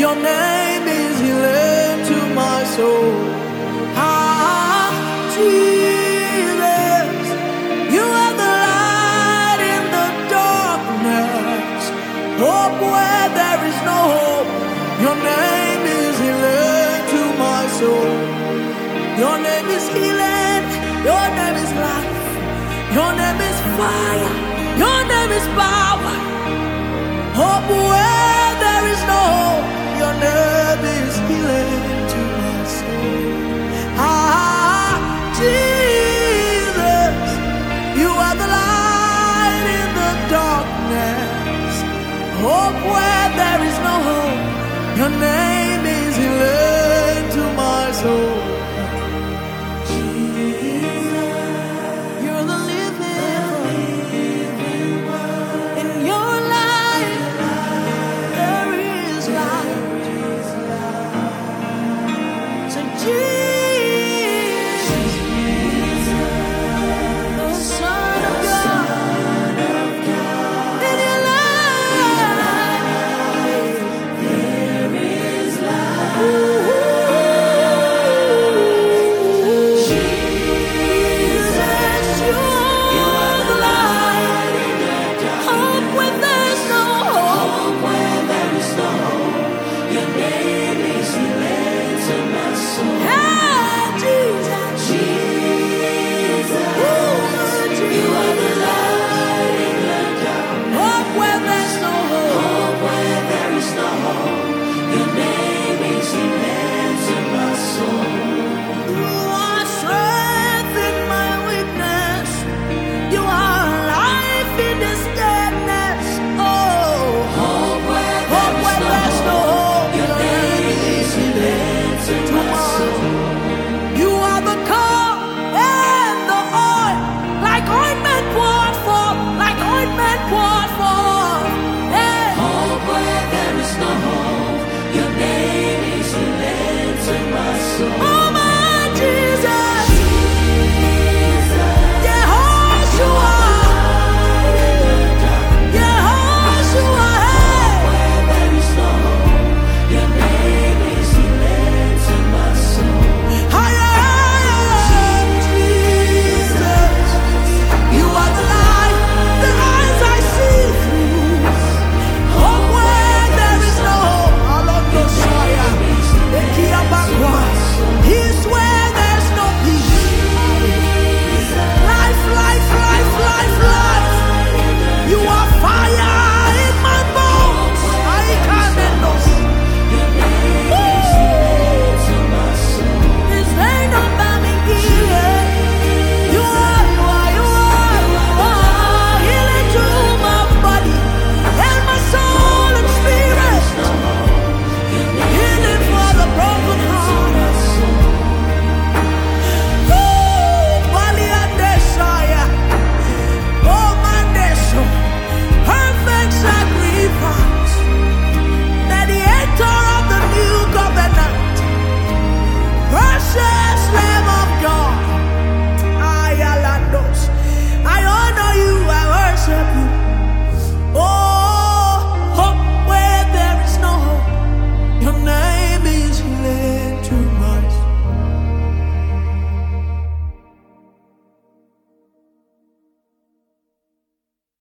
Your name is healing to my soul. Ah, Jesus, you are the light in the darkness. Hope where there is no hope. Your name is healing to my soul. Your name is healing. Your name is life. Your name is fire. Your name is power. Hope where there is no hope. Your name is healing to my soul. Ah, Jesus, you are the light in the darkness. Hope where